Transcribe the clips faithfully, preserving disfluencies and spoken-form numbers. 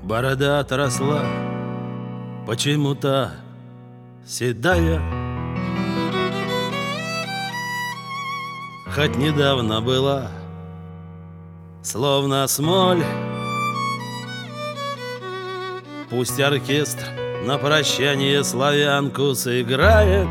Борода отросла, почему-то седая, хоть недавно была словно смоль. Пусть оркестр на прощание славянку сыграет,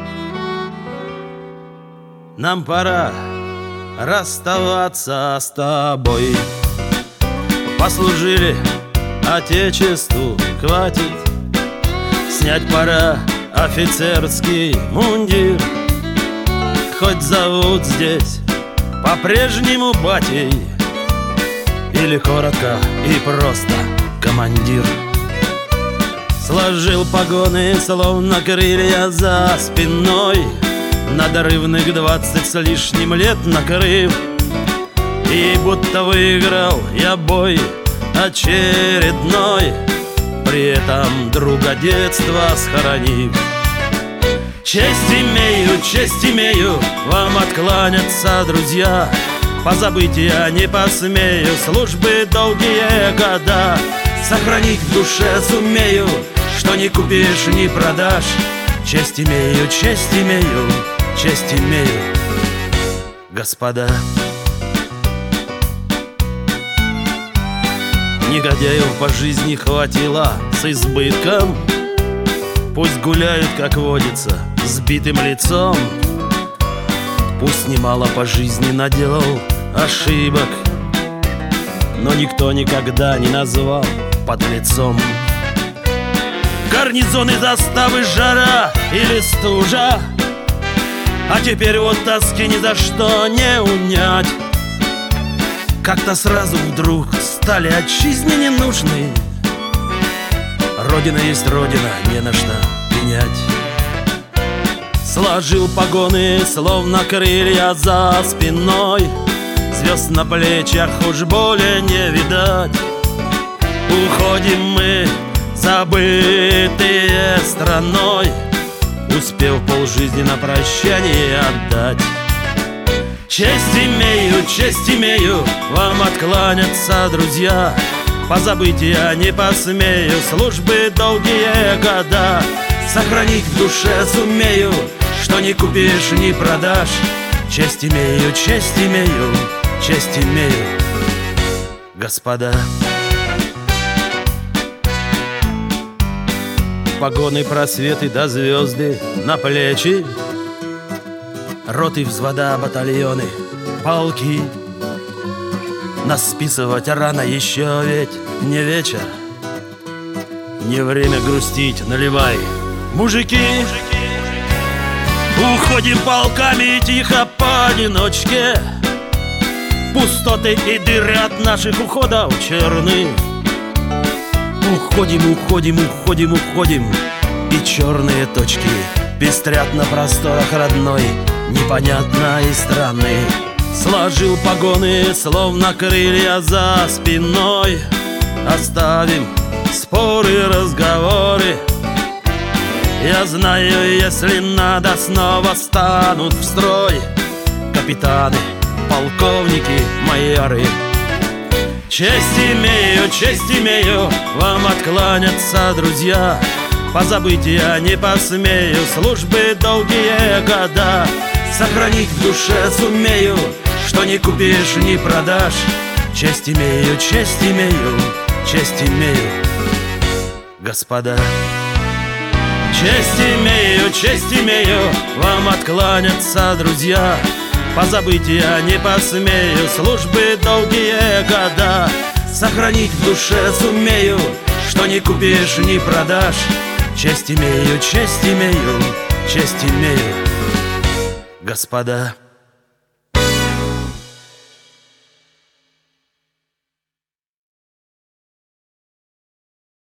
нам пора расставаться с тобой. Послужили Отечеству, хватит. Снять пора офицерский мундир. Хоть зовут здесь по-прежнему батей, или коротко и просто командир. Сложил погоны, словно крылья за спиной, надрывных двадцать с лишним лет накрыв. И будто выиграл я бой очередной, при этом друга детства схоронив. Честь имею, честь имею вам откланяться, друзья. Позабыть я не посмею службы долгие года. Сохранить в душе сумею, что не купишь, не продашь. Честь имею, честь имею, честь имею, господа. Негодяев по жизни хватило с избытком. Пусть гуляют, как водится, с битым лицом. Пусть немало по жизни наделал ошибок, но никто никогда не назвал подлецом. Гарнизоны, заставы, жара или стужа, а теперь вот тоски ни за что не унять. Как-то сразу вдруг стали отчизне не нужны. Родина есть родина, не на что пенять. Сложил погоны, словно крылья за спиной. Звезд на плечах уж более не видать. Уходим мы, забытые страной, успев полжизни на прощание отдать. Честь имею, честь имею вам откланяться, друзья. Позабыть я не посмею службы долгие года. Сохранить в душе сумею, что не купишь, не продашь. Честь имею, честь имею, честь имею, господа. Погоны, просветы да звезды на плечи, роты, взвода, батальоны, полки. Нас списывать рано еще, ведь не вечер. Не время грустить, наливай, мужики. Уходим полками тихо поодиночке. Пустоты и дыры от наших уходов черны. Уходим, уходим, уходим, уходим, и черные точки пестрят на просторах родной, непонятной страны. Сложил погоны, словно крылья за спиной. Оставим споры, разговоры. Я знаю, если надо, снова станут в строй капитаны, полковники, майоры. Честь имею, честь имею вам откланяться, друзья. Позабыть я не посмею службы долгие года. Сохранить в душе сумею, что не купишь, не продашь. Честь имею, честь имею, честь имею, господа. Честь имею, честь имею вам откланяться, друзья. Позабыть я не посмею службы долгие года. Сохранить в душе сумею, что не купишь, не продашь. Честь имею, честь имею, честь имею, господа.